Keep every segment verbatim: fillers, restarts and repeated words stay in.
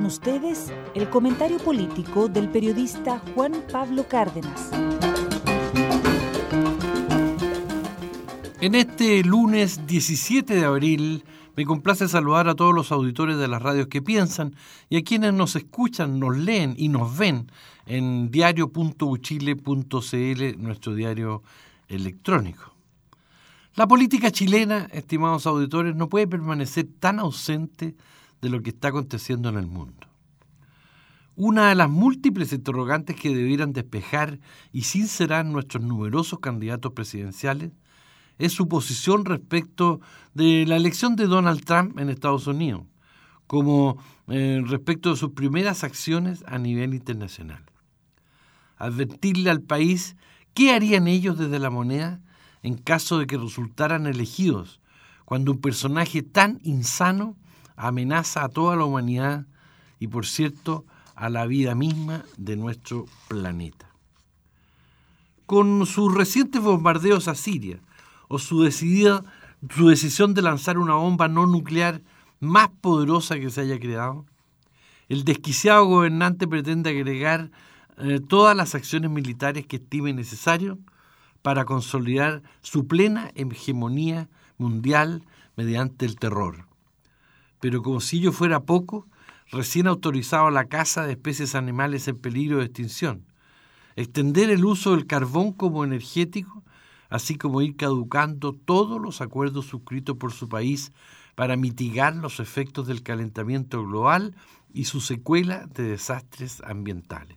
con ustedes el comentario político del periodista Juan Pablo Cárdenas. En este lunes diecisiete de abril me complace saludar a todos los auditores de las radios que piensan y a quienes nos escuchan, nos leen y nos ven en diario punto u chile punto c l, nuestro diario electrónico. La política chilena, estimados auditores, no puede permanecer tan ausente de lo que está aconteciendo en el mundo. Una de las múltiples interrogantes que debieran despejar y sincerar nuestros numerosos candidatos presidenciales es su posición respecto de la elección de Donald Trump en Estados Unidos, como eh, respecto de sus primeras acciones a nivel internacional. Advertirle al país qué harían ellos desde la moneda en caso de que resultaran elegidos, cuando un personaje tan insano amenaza a toda la humanidad y, por cierto, a la vida misma de nuestro planeta. Con sus recientes bombardeos a Siria, o su, decidida, su decisión de lanzar una bomba no nuclear más poderosa que se haya creado, el desquiciado gobernante pretende agregar eh, todas las acciones militares que estime necesario para consolidar su plena hegemonía mundial mediante el terror. Pero como si ello fuera poco, recién autorizado la caza de especies animales en peligro de extinción, extender el uso del carbón como energético, así como ir caducando todos los acuerdos suscritos por su país para mitigar los efectos del calentamiento global y su secuela de desastres ambientales.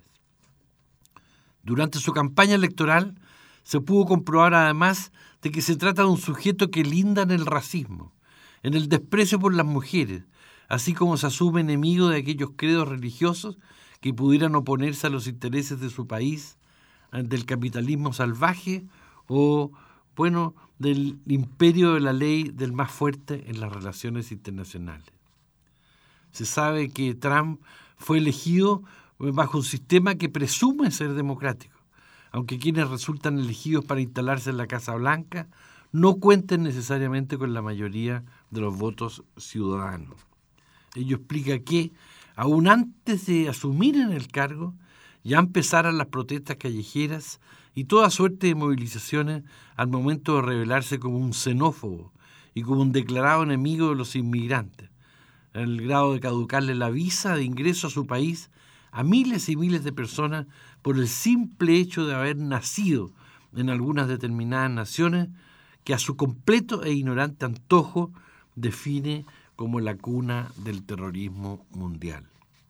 Durante su campaña electoral se pudo comprobar además de que se trata de un sujeto que linda en el racismo, en el desprecio por las mujeres, así como se asume enemigo de aquellos credos religiosos que pudieran oponerse a los intereses de su país, del capitalismo salvaje o, bueno, del imperio de la ley del más fuerte en las relaciones internacionales. Se sabe que Trump fue elegido bajo un sistema que presume ser democrático, aunque quienes resultan elegidos para instalarse en la Casa Blanca no cuenten necesariamente con la mayoría de los votos ciudadanos. Ello explica que, aún antes de asumir en el cargo, ya empezaron las protestas callejeras y toda suerte de movilizaciones al momento de revelarse como un xenófobo y como un declarado enemigo de los inmigrantes, en el grado de caducarle la visa de ingreso a su país a miles y miles de personas por el simple hecho de haber nacido en algunas determinadas naciones que a su completo e ignorante antojo define como la cuna del terrorismo mundial.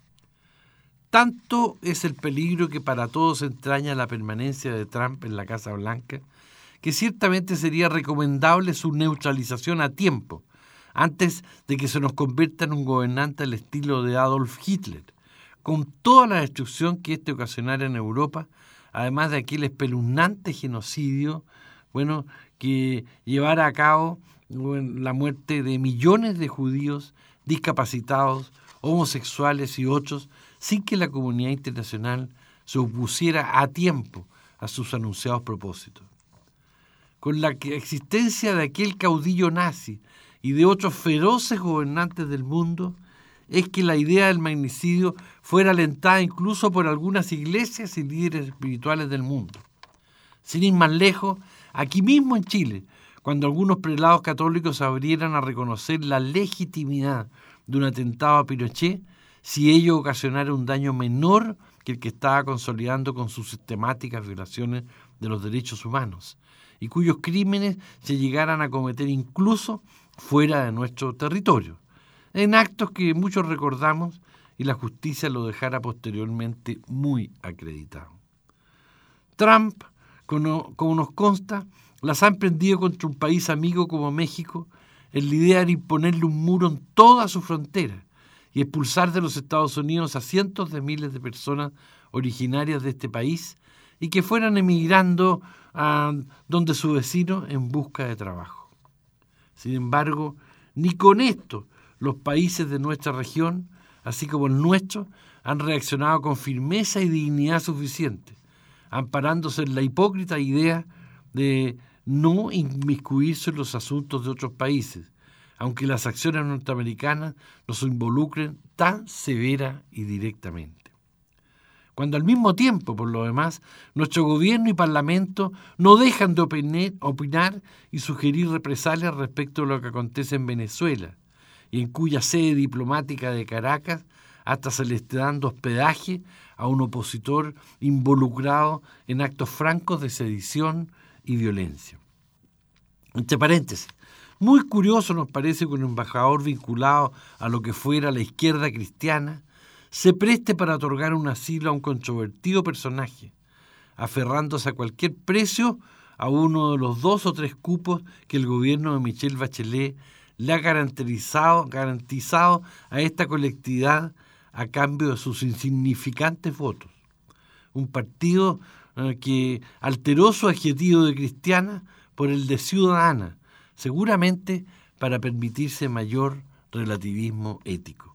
Tanto es el peligro que para todos entraña la permanencia de Trump en la Casa Blanca, que ciertamente sería recomendable su neutralización a tiempo, antes de que se nos convierta en un gobernante al estilo de Adolf Hitler, con toda la destrucción que éste ocasionara en Europa, además de aquel espeluznante genocidio, bueno, que llevara a cabo bueno, la muerte de millones de judíos, discapacitados, homosexuales y otros, sin que la comunidad internacional se opusiera a tiempo a sus anunciados propósitos. Con la existencia de aquel caudillo nazi y de otros feroces gobernantes del mundo, es que la idea del magnicidio fuera alentada incluso por algunas iglesias y líderes espirituales del mundo. Sin ir más lejos, aquí mismo en Chile, cuando algunos prelados católicos abrieran a reconocer la legitimidad de un atentado a Pinochet, si ello ocasionara un daño menor que el que estaba consolidando con sus sistemáticas violaciones de los derechos humanos, y cuyos crímenes se llegaran a cometer incluso fuera de nuestro territorio, en actos que muchos recordamos y la justicia lo dejara posteriormente muy acreditado. Trump, como, como nos consta, las ha emprendido contra un país amigo como México en la idea de imponerle un muro en toda su frontera y expulsar de los Estados Unidos a cientos de miles de personas originarias de este país y que fueran emigrando a donde su vecino en busca de trabajo. Sin embargo, ni con esto los países de nuestra región, así como el nuestro, han reaccionado con firmeza y dignidad suficiente, amparándose en la hipócrita idea de no inmiscuirse en los asuntos de otros países, aunque las acciones norteamericanas nos involucren tan severa y directamente. Cuando al mismo tiempo, por lo demás, nuestro gobierno y parlamento no dejan de opinar, opinar y sugerir represalias respecto a lo que acontece en Venezuela, y en cuya sede diplomática de Caracas hasta se le está dando hospedaje a un opositor involucrado en actos francos de sedición y violencia. Entre paréntesis, muy curioso nos parece que un embajador vinculado a lo que fuera la izquierda cristiana se preste para otorgar un asilo a un controvertido personaje, aferrándose a cualquier precio a uno de los dos o tres cupos que el gobierno de Michelle Bachelet le ha garantizado, garantizado a esta colectividad a cambio de sus insignificantes votos. Un partido eh, que alteró su adjetivo de cristiana por el de ciudadana, seguramente para permitirse mayor relativismo ético.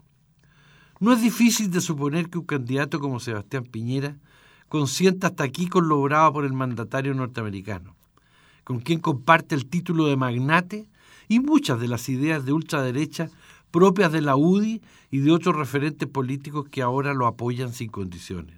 No es difícil de suponer que un candidato como Sebastián Piñera consienta hasta aquí con lo logrado por el mandatario norteamericano, con quien comparte el título de magnate y muchas de las ideas de ultraderecha propias de la U D I y de otros referentes políticos que ahora lo apoyan sin condiciones.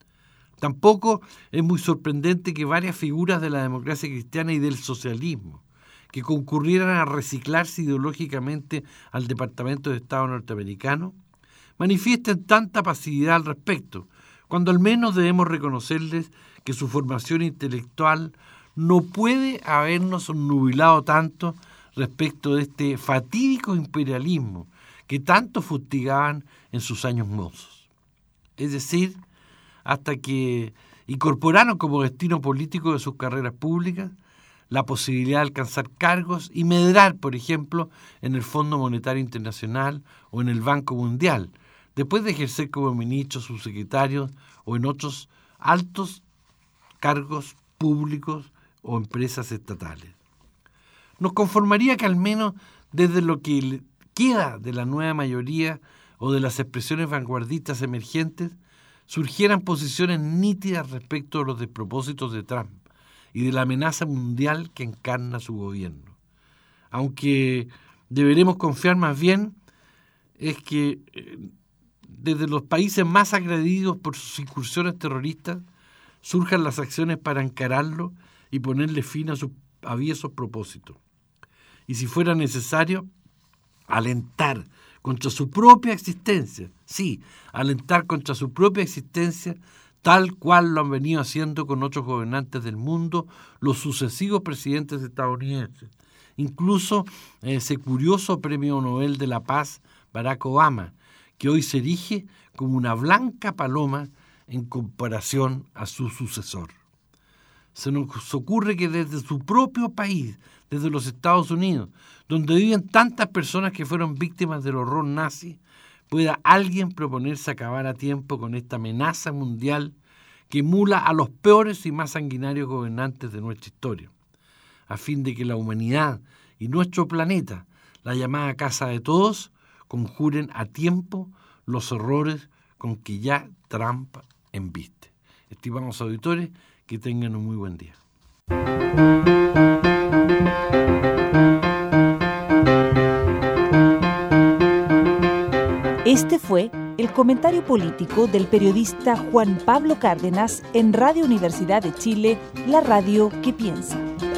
Tampoco es muy sorprendente que varias figuras de la democracia cristiana y del socialismo, que concurrieran a reciclarse ideológicamente al Departamento de Estado norteamericano, manifiesten tanta pasividad al respecto, cuando al menos debemos reconocerles que su formación intelectual no puede habernos obnubilado tanto respecto de este fatídico imperialismo que tanto fustigaban en sus años mozos. Es decir, hasta que incorporaron como destino político de sus carreras públicas la posibilidad de alcanzar cargos y medrar, por ejemplo, en el Fondo Monetario Internacional o en el Banco Mundial, después de ejercer como ministros, subsecretarios o en otros altos cargos públicos o empresas estatales. Nos conformaría que al menos desde lo que queda de la nueva mayoría o de las expresiones vanguardistas emergentes surgieran posiciones nítidas respecto a los despropósitos de Trump y de la amenaza mundial que encarna su gobierno. Aunque deberemos confiar más bien es que eh, desde los países más agredidos por sus incursiones terroristas surjan las acciones para encararlo y ponerle fin a sus aviesos propósitos. Y si fuera necesario, alentar contra su propia existencia, sí, alentar contra su propia existencia, tal cual lo han venido haciendo con otros gobernantes del mundo, los sucesivos presidentes estadounidenses. Incluso ese curioso premio Nobel de la Paz, Barack Obama, que hoy se erige como una blanca paloma en comparación a su sucesor. Se nos ocurre que desde su propio país, desde los Estados Unidos, donde viven tantas personas que fueron víctimas del horror nazi, pueda alguien proponerse acabar a tiempo con esta amenaza mundial que emula a los peores y más sanguinarios gobernantes de nuestra historia, a fin de que la humanidad y nuestro planeta, la llamada casa de todos, conjuren a tiempo los horrores con que ya Trump embiste. Estimados auditores, que tengan un muy buen día. Este fue el comentario político del periodista Juan Pablo Cárdenas en Radio Universidad de Chile, la radio que piensa.